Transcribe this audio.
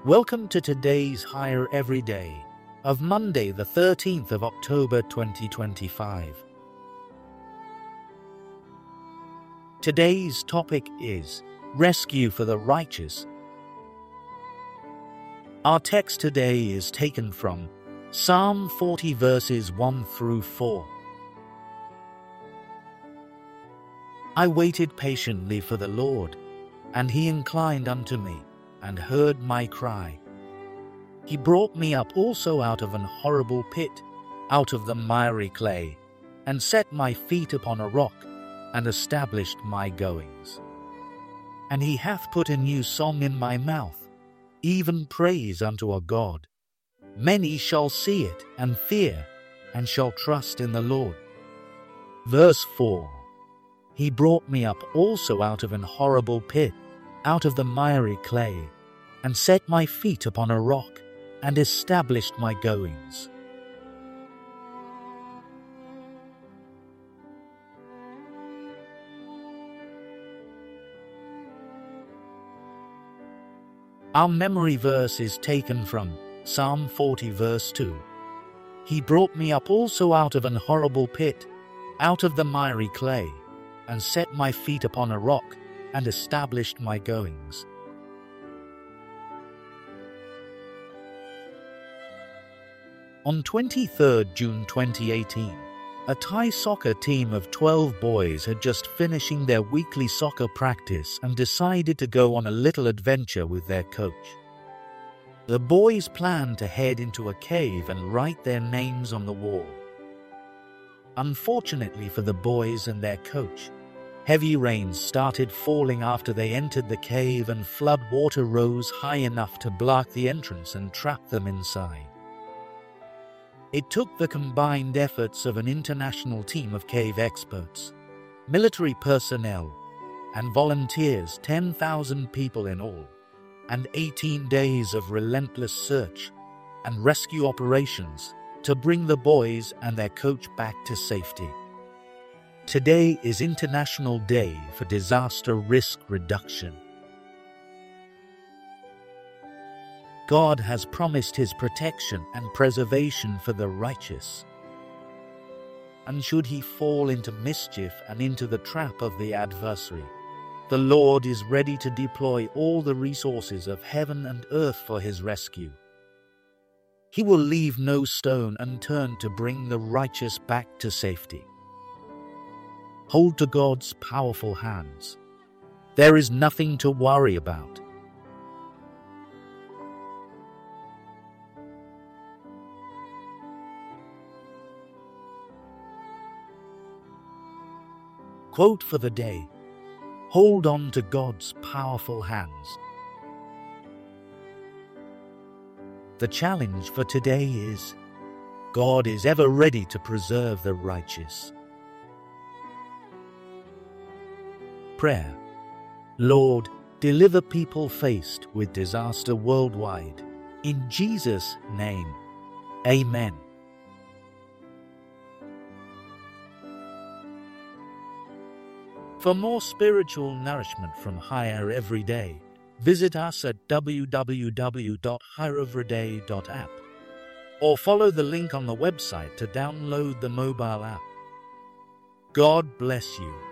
Welcome to today's Higher Everyday of Monday, the 13th of October 2025. Today's topic is Rescue for the Righteous. Our text today is taken from Psalm 40 verses 1 through 4. I waited patiently for the Lord, and he inclined unto me, and heard my cry. He brought me up also out of an horrible pit, out of the miry clay, and set my feet upon a rock, and established my goings. And he hath put a new song in my mouth, even praise unto our God. Many shall see it, and fear, and shall trust in the Lord. Verse 4. He brought me up also out of an horrible pit, out of the miry clay, and set my feet upon a rock, and established my goings. Our memory verse is taken from Psalm 40 verse 2. He brought me up also out of an horrible pit, out of the miry clay, and set my feet upon a rock, and established my goings. On 23rd June 2018, a Thai soccer team of 12 boys had just finishing their weekly soccer practice and decided to go on a little adventure with their coach. The boys planned to head into a cave and write their names on the wall. Unfortunately for the boys and their coach, heavy rains started falling after they entered the cave, and flood water rose high enough to block the entrance and trap them inside. It took the combined efforts of an international team of cave experts, military personnel, and volunteers, 10,000 people in all, and 18 days of relentless search and rescue operations to bring the boys and their coach back to safety. Today is International Day for Disaster Risk Reduction. God has promised his protection and preservation for the righteous. And should he fall into mischief and into the trap of the adversary, the Lord is ready to deploy all the resources of heaven and earth for his rescue. He will leave no stone unturned to bring the righteous back to safety. Hold to God's powerful hands. There is nothing to worry about. Quote for the day: hold on to God's powerful hands. The challenge for today is: God is ever ready to preserve the righteous. Prayer. Lord, deliver people faced with disaster worldwide. In Jesus' name, Amen. For more spiritual nourishment from Higher Everyday, visit us at www.highereveryday.app or follow the link on the website to download the mobile app. God bless you.